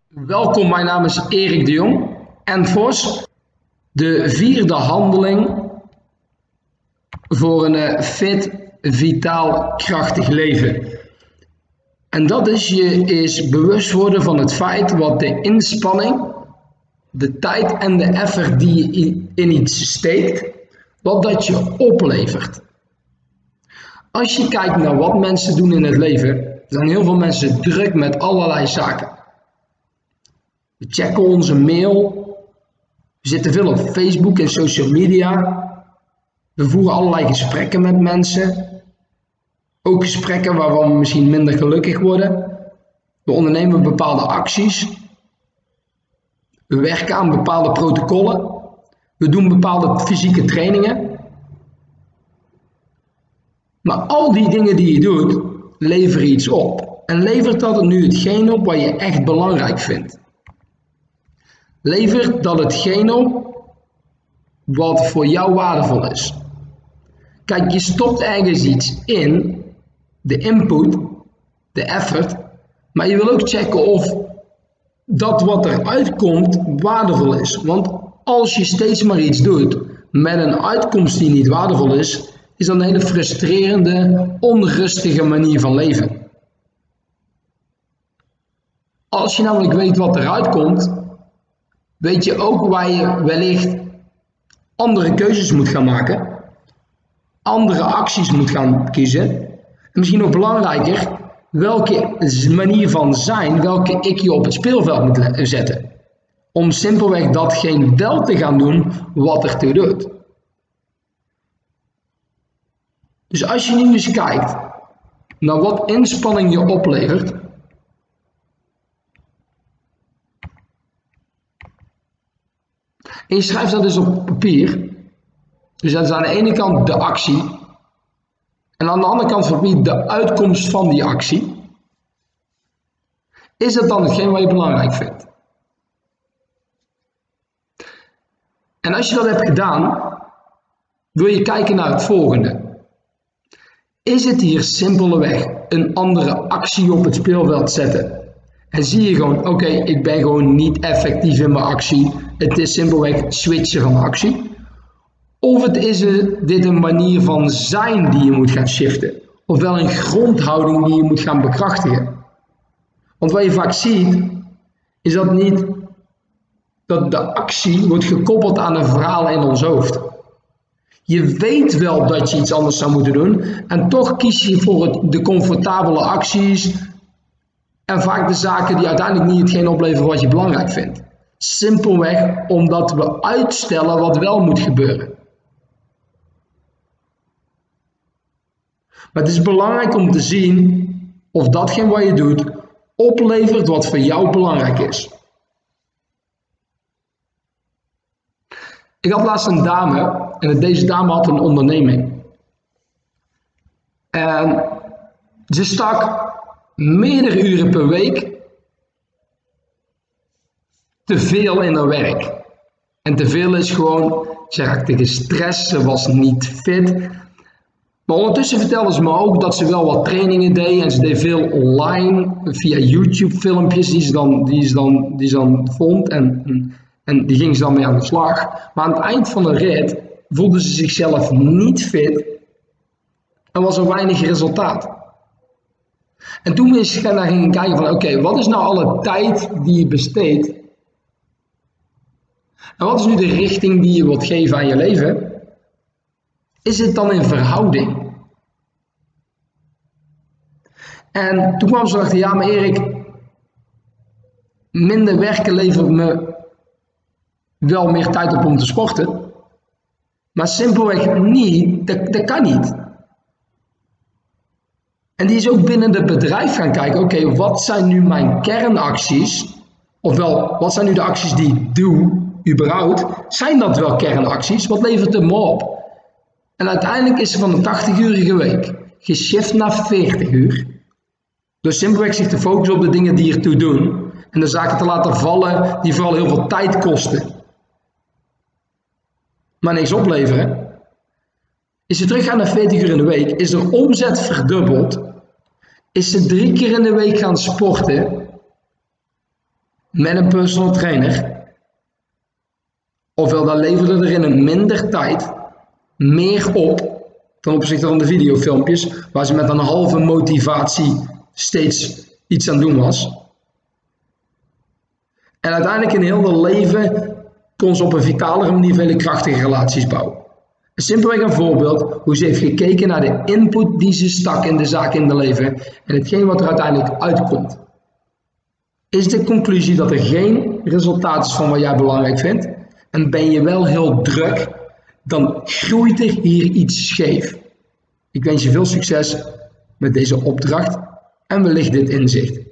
Welkom, mijn naam is Erik de Jong en Vos. De vierde handeling voor een fit, vitaal, krachtig leven. En dat is je bewust worden van het feit wat de inspanning, de tijd en de effort die je in iets steekt, wat dat je oplevert. Als je kijkt naar wat mensen doen in het leven, zijn heel veel mensen druk met allerlei zaken. We checken onze mail, we zitten veel op Facebook en social media, we voeren allerlei gesprekken met mensen, ook gesprekken waarvan we misschien minder gelukkig worden. We ondernemen bepaalde acties, we werken aan bepaalde protocollen, we doen bepaalde fysieke trainingen. Maar al die dingen die je doet, leveren iets op. En levert dat nu hetgeen op wat je echt belangrijk vindt? Levert dat hetgeen op wat voor jou waardevol is? Kijk, je stopt ergens iets in, de input, de effort, maar je wil ook checken of dat wat eruit komt waardevol is. Want als je steeds maar iets doet met een uitkomst die niet waardevol is, is dat een hele frustrerende, onrustige manier van leven. Als je namelijk weet wat eruit komt, weet je ook waar je wellicht andere keuzes moet gaan maken, andere acties moet gaan kiezen. En misschien nog belangrijker, welke manier van zijn, welke ik je op het speelveld moet zetten. Om simpelweg datgene wel te gaan doen wat ertoe doet. Dus als je nu eens kijkt naar wat inspanning je oplevert, en je schrijft dat dus op papier, dus dat is aan de ene kant de actie, en aan de andere kant van papier de uitkomst van die actie, is dat dan hetgeen wat je belangrijk vindt? En als je dat hebt gedaan, wil je kijken naar het volgende. Is het hier simpelweg een andere actie op het speelveld zetten? En zie je gewoon, oké, ik ben gewoon niet effectief in mijn actie. Het is simpelweg switchen van actie. Of is dit een manier van zijn die je moet gaan shiften. Ofwel een grondhouding die je moet gaan bekrachtigen. Want wat je vaak ziet, is dat de actie wordt gekoppeld aan een verhaal in ons hoofd. Je weet wel dat je iets anders zou moeten doen en toch kies je voor de comfortabele acties en vaak de zaken die uiteindelijk niet hetgeen opleveren wat je belangrijk vindt. Simpelweg omdat we uitstellen wat wel moet gebeuren. Maar het is belangrijk om te zien of datgene wat je doet oplevert wat voor jou belangrijk is. Ik had laatst een dame en deze dame had een onderneming. En ze stak meerdere uren per week te veel in haar werk. En te veel is gewoon, ze raakte gestrest, ze was niet fit. Maar ondertussen vertelde ze me ook dat ze wel wat trainingen deed en ze deed veel online via YouTube filmpjes die ze dan vond en die ging ze dan mee aan de slag. Maar aan het eind van de rit voelde ze zichzelf niet fit en was er weinig resultaat. En toen is ze naar gaan kijken van oké, wat is nou alle tijd die je besteedt? En wat is nu de richting die je wilt geven aan je leven? Is het dan in verhouding? En toen kwam ze erachter, ja maar Erik, minder werken levert me wel meer tijd op om te sporten. Maar simpelweg niet, dat kan niet. En die is ook binnen het bedrijf gaan kijken, oké, wat zijn nu mijn kernacties? Ofwel, wat zijn nu de acties die ik doe, überhaupt? Zijn dat wel kernacties? Wat levert het me op? En uiteindelijk is ze van een 80-urige week geshift naar 40 uur. Dus simpelweg zich te focussen op de dingen die ertoe doen. En de zaken te laten vallen die vooral heel veel tijd kosten. Maar niks opleveren. Is ze teruggaan naar 40 uur in de week, is er omzet verdubbeld, is ze 3 keer in de week gaan sporten met een personal trainer, ofwel dat leverde er in een minder tijd meer op ten opzichte van de videofilmpjes, waar ze met een halve motivatie steeds iets aan het doen was. En uiteindelijk in heel haar leven kon ze op een vitalere manier vele krachtige relaties bouwen. Simpelweg een voorbeeld hoe ze heeft gekeken naar de input die ze stak in de zaak in haar leven en hetgeen wat er uiteindelijk uitkomt. Is de conclusie dat er geen resultaat is van wat jij belangrijk vindt en ben je wel heel druk, dan groeit er hier iets scheef. Ik wens je veel succes met deze opdracht en wellicht dit inzicht.